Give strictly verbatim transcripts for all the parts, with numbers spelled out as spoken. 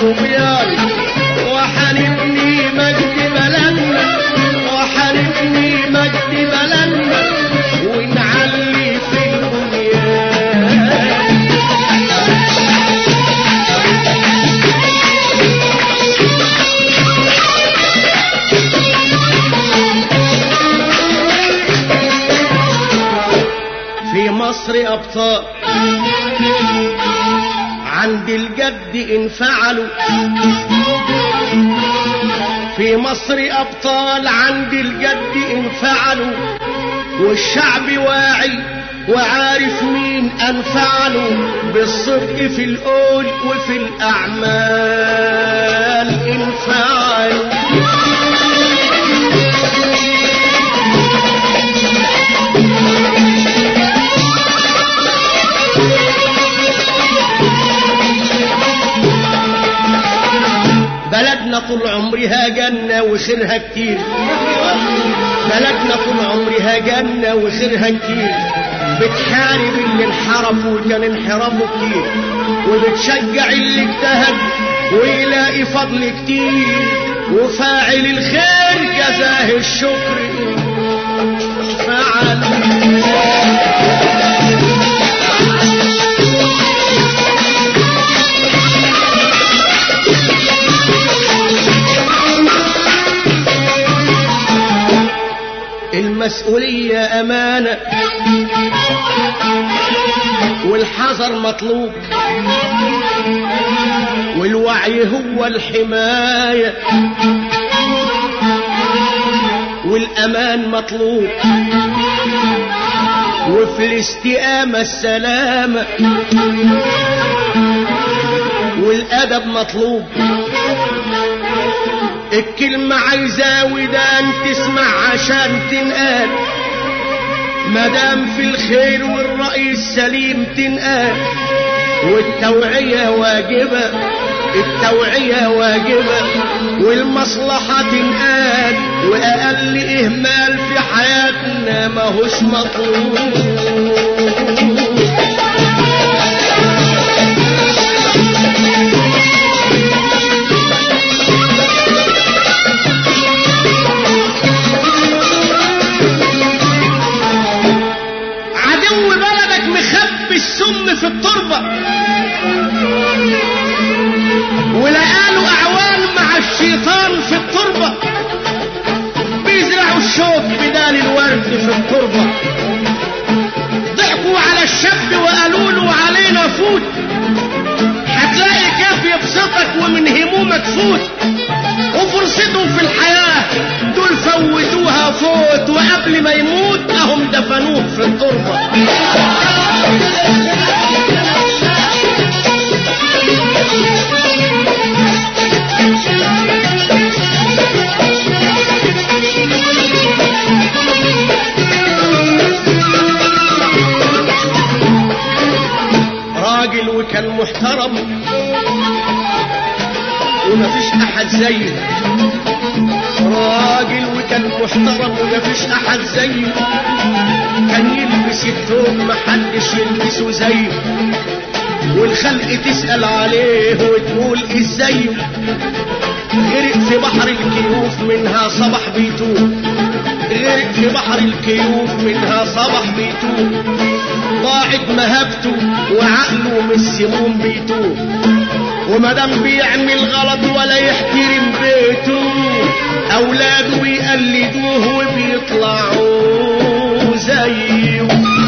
صبيان وحنبني مجد بلدنا وحنبني مجد بلدنا ونعلي في البنيان. في مصر أبطال عند الجد انفعلوا، في مصر أبطال عند الجد انفعلوا، والشعب واعي وعارف مين أنفعلوا، بالصدق في القول وفي الأعمال انفعلوا. بلدنا طول عمرها جنة وخيرها كتير، بلدنا طول عمرها جنة وخيرها كتير، بتحارب اللي انحرف وكان انحرافه كتير، وبتشجع اللي اجتهد ويلاقي فضل كتير، وفاعل الخير جزاه الشكر فعل. المسؤولية أمانة والحذر مطلوب، والوعي هو الحماية، والأمان مطلوب، وفي الاستقامة السلامة، والأدب مطلوب. الكلمة عايزة ودان تسمع عشان تنقال، مدام في الخير والرأي السليم تنقال، والتوعية واجبة، التوعية واجبة، والمصلحة تنقال، وأقل إهمال في حياتنا ماهوش مطلوب. السم في التربة ولقالوا أعوان مع الشيطان في التربة، بيزرعوا الشوك بدال الورد في التربة، ضحكوا على الشاب وقالوا له علينا فوت، هتلاقي كيف يبسطك ومن همومك فوت، وفرصتهم في الحياة دول فوتوها فوت، وقبل ما يموت اهم دفنوه في التربة. راجل وكان محترم ومفيش احد زيه، راجل وكان محترم ومفيش احد زيه، كان يلبس الثوب محدش يلبسه زيه، والخلق تسأل عليه وتقول ازايه، غرق في بحر الكيوف منها صبح بيتوب، غرق في بحر الكيوف منها صبح بيتوب، ضاعت مهابته وعقله من السموم بيتوب، ومدام بيعمل غلط ولا يحترم بيته، اولاده يقلدوه وبيطلعوا زيه.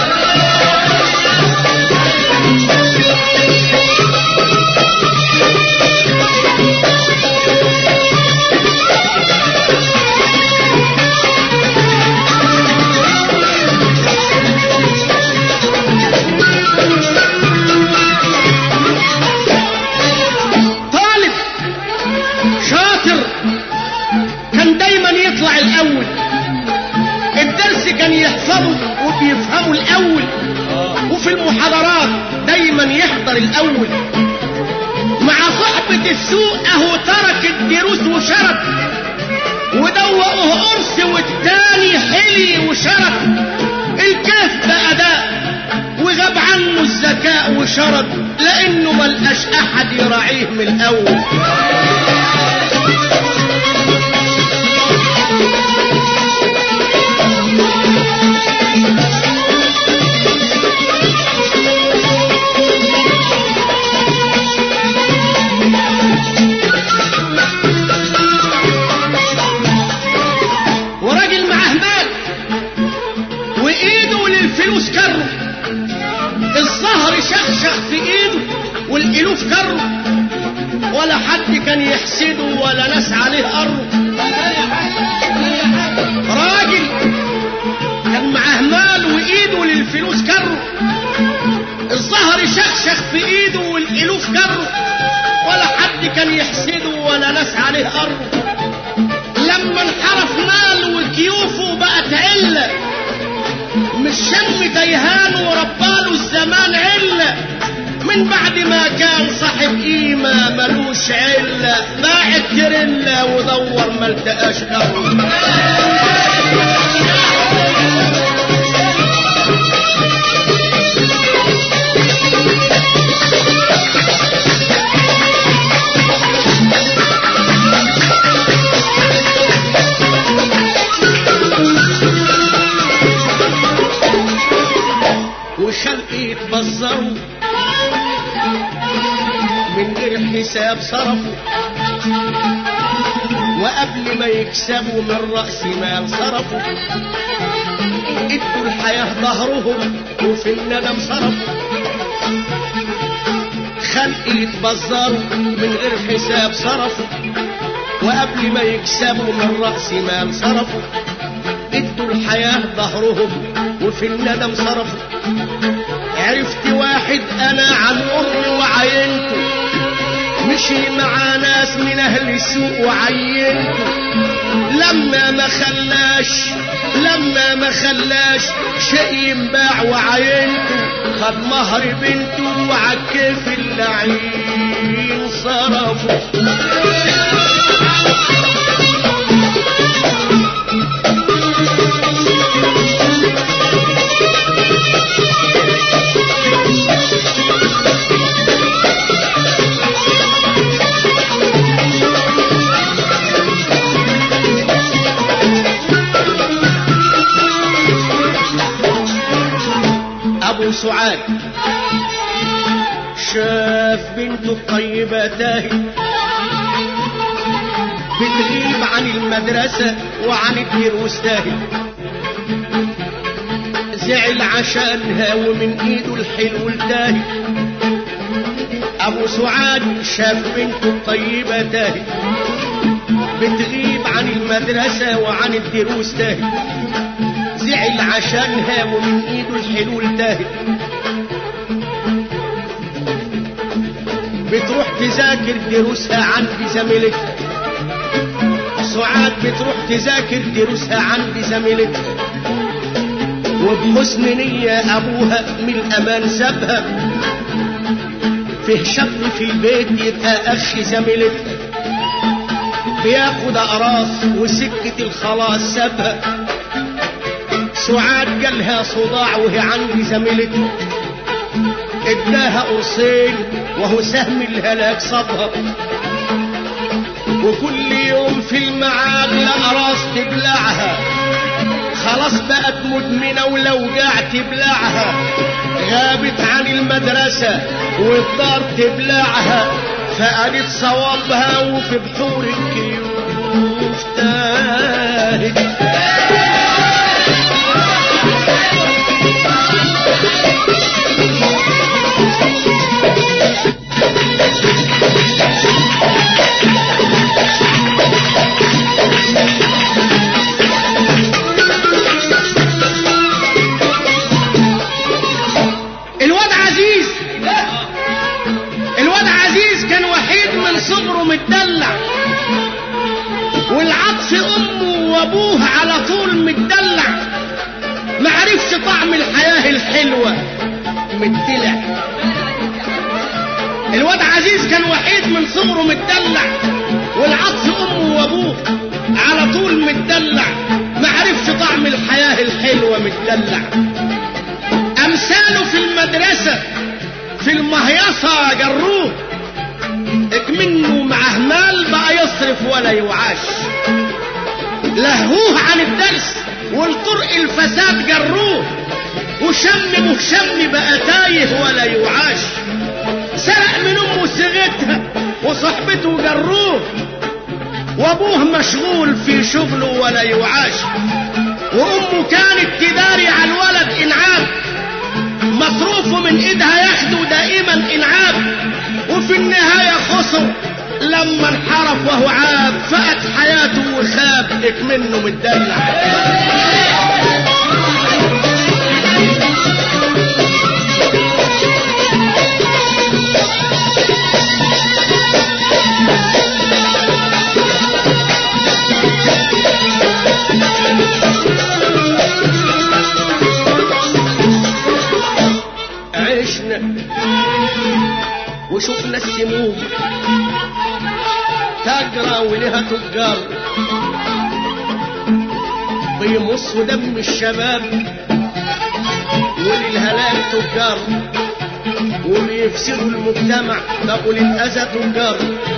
الأول الدرس كان يحفظه وبيفهمه الأول، وفي المحاضرات دايما يحضر الأول، مع صحبة السوء اهو ترك الدروس وشرك، ودوقه قرص والتاني حلي وشرك، الكيف بقى ده وغير غاب عنه الذكاء وشرد لانه ملقاش احد يراعيه من الاول. وراجل معاه مال وايده للفلوس كره، الزهر شخشخ في ايده والالوف كره، ولا حد كان يحسده ولا ناس عليه قره. راجل كان معاه مال وايده للفلوس كره، الزهر شخشخ في ايده والالوف كره، ولا حد كان يحسده ولا ناس عليه قره. لما انحرف مال وكيوفه بقت عله، مش شم تيهان ورباله الزمان علة، من بعد ما كان صاحب قيمة ملوش علة، باع التريلا ودور ما التقاش له. وخلق يتبزروا من غير حساب صرفوا، وقبل ما يكسبوا من رأس مال صرفوا، ادوا الحياة ظهرهم وفي الندم صرفوا. خلق يتبزروا من غير حساب صرفوا، وقبل ما يكسبوا من رأس مال صرفوا، ادوا الحياة ظهرهم وفي الندم صرفوا. عرفت واحد انا عن امي وعينته، مشي مع ناس من اهل السوق وعينته، لما ما خلاش لما ما خلاش شيء ينباع وعينته، خد مهر بنته وعكف اللعين صرفه. أبو سعاد شاف بنته الطيبة تاهي، بتغيب عن المدرسة وعن الدروس تاهي، زعل عشانها ومن ايده الحلو التاهي. أبو سعاد شاف بنته الطيبة تاهي، بتغيب عن المدرسة وعن الدروس تاهي، زعل عشانها ومن ايده الحلو التاهي. بتروح تذاكر دروسها عند زميلتها، سعاد بتروح تذاكر دروسها عند زميلتها، وبحسن نية ابوها من الامان سابها، فيه شاب في البيت يبقى اخ زميلتها، بياخد اقراص وسكة الخلاص سابها. سعاد جالها صداع وهي عند زميلتها، اداها قرصين وهو سهم الهلاك صابها، وكل يوم في الميعاد الاقراص تبلعها، خلاص بقت مدمنة ولو جاع تبلعها، غابت عن المدرسة والدار تبلعها، فقالت صوابها وفي بحور الكيوف تاهت. الواد عزيز الواد عزيز كان وحيد من صغره متدلع، والعطف امه وابوه على طول متدلع، معرفش طعم الحياة الحلوة متدلع. الواد عزيز كان وحيد من صغره متدلع، والعطف امه وابوه على طول متدلع، معرفش طعم الحياة الحلوة متدلع. قام مثاله في المدرسة في المهيصة جروه، اكمنه معه مال بقى يصرف ولا يوعاش، لهوه عن الدرس والطرق الفساد جروه، وشم مهشم بقى تايه ولا يوعاش، سرق من امه صيغتها وصحبته جروه، وابوه مشغول في شغله ولا يوعاش، وامه كانت تداري على الولد انعام، مصروفه من ايدها ياخده دائما انعام، وفي النهاية خسر لما انحرف وهو عاب، فقت حياته وخاب اكمنه متدلع. وشوفنا السموم تجرى ولها تجار بيمصوا دم الشباب وللهلاك تجار، وبيفسدوا المجتمع بقوا للأذى تجار،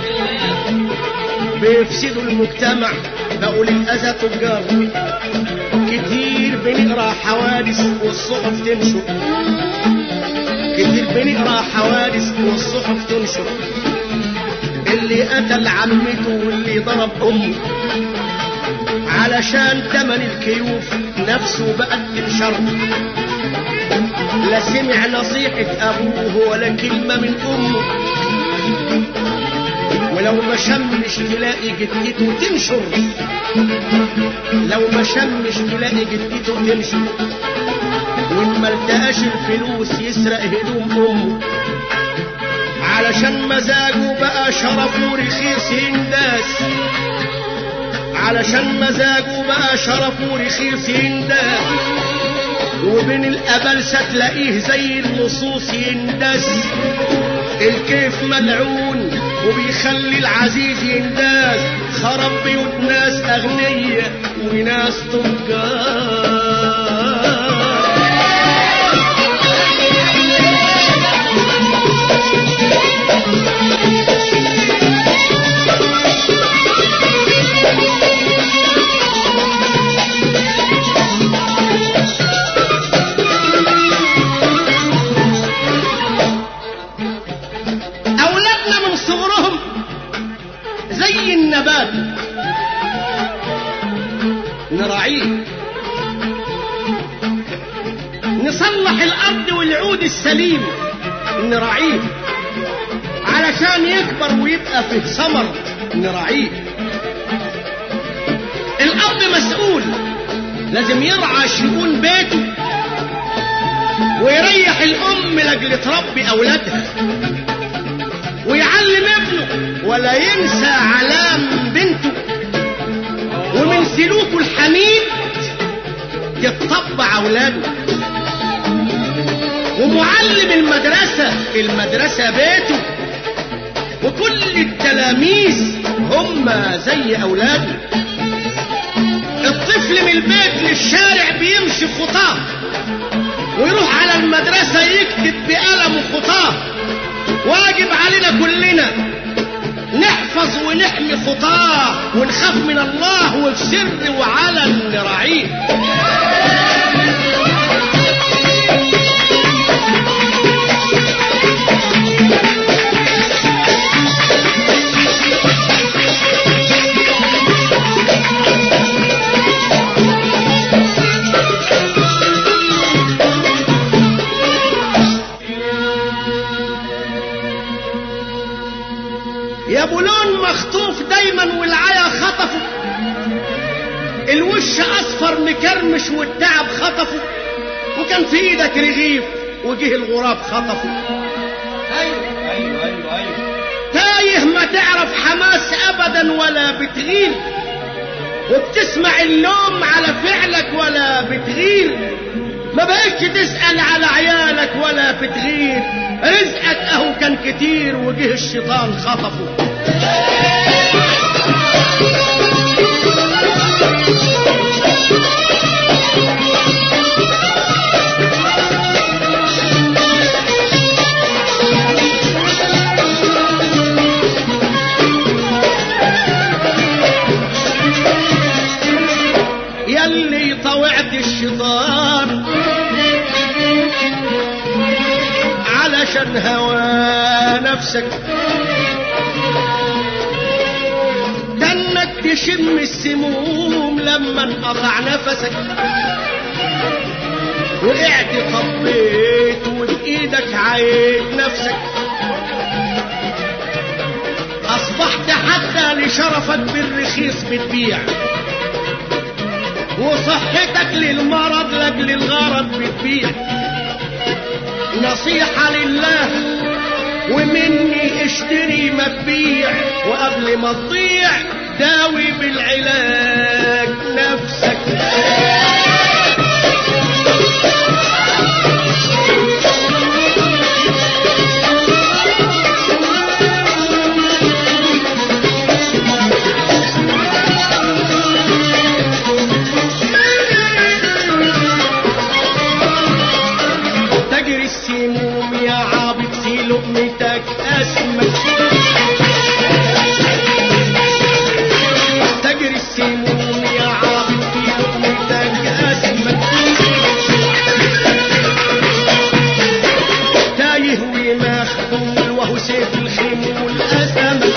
بيفسدوا المجتمع بقوا للأذى تجار، كتير بنقرا حوادث والصحف تنشر، كتير بنقرا حوادث والصحف تنشر، اللي قتل عمته واللي ضرب امه علشان تمن الكيوف نفسه بقت تنشر، لا سمع نصيحة ابوه ولا كلمة من امه، ولو ما شمش تلاقي جدته تنشر، لو ما شمش تلاقي جدته تنشر، وإن ما التقاش الفلوس يسرق هدوم امه، علشان مزاجه بقى شرفه رخيص ينداس، علشان مزاجه بقى شرفه رخيص ينداس، وبين الأبلسة تلاقيه زي اللصوص ينداس، الكيف ملعون وبيخلي العزيز ينداس، خرب بيوت ناس أغنية وناس تجار. النبات نراعيه، نصلح الارض والعود السليم نراعيه، علشان يكبر ويبقى فيه ثمر نراعيه. الاب مسؤول لازم يرعى شؤون بيته ويريح الام لاجل تربي اولادها، ويعلم ابنه ولا ينسى علام بنته، ومن سلوكه الحميد يتطبع اولاده. ومعلم المدرسة المدرسة بيته، وكل التلاميذ هم زي اولاده. الطفل من البيت للشارع بيمشي خطاه، ويروح على المدرسة يكتب بقلم خطاه. واجب علينا كلنا نحفظ ونحمي خطاه، ونخاف من الله وفي سر وعلن نراعيه. يا بولون مخطوف دايما والعيا خطفه، الوش اصفر مكرمش والتعب خطفه، وكان في ايدك رغيف وجه الغراب خطفه. ايوه ايوه ايوه ايوه تايه ما تعرف حماس ابدا ولا بتغير، وبتسمع اللوم على فعلك ولا بتغير. ما بقتش تسأل على عيالك ولا بتغير، رزقك اهو كان كتير وجه الشيطان خطفه. نفسك، ده انك تشم السموم لما انقطع نفسك، وقعت طبيت وبايدك عايد نفسك، اصبحت حتى لشرفك بالرخيص بتبيع، وصحتك للمرض لاجل الغرض بتبيع. نصيحة لله ومني اشتري ما تبيع، وقبل ما تضيع داوي بالعلاج نفسك. تجري السموم يا عابد في لقمتك اسمك، تجري السموم يا عابد في لقمتك اسمك، تايه ومخبول وهو سيف الخمول اسمك،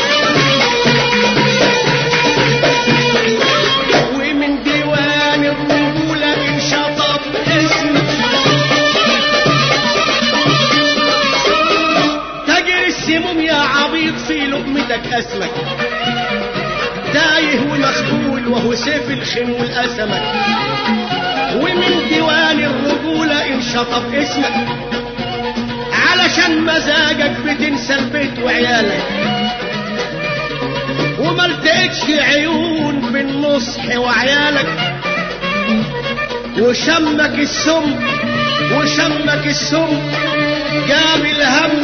ومن ديوان الرجولة انشطب اسمك. السموم يا عبيط في لقمتك اسمك، تايه ومخبول وهو سيف الخمول اسمك، ومن ديوان الرجولة انشطب اسمك، علشان مزاجك بتنسى البيت وعيالك، وما التقتش عيون بالنصح وعيالك، وشمك السم وشمك السم جاب الهم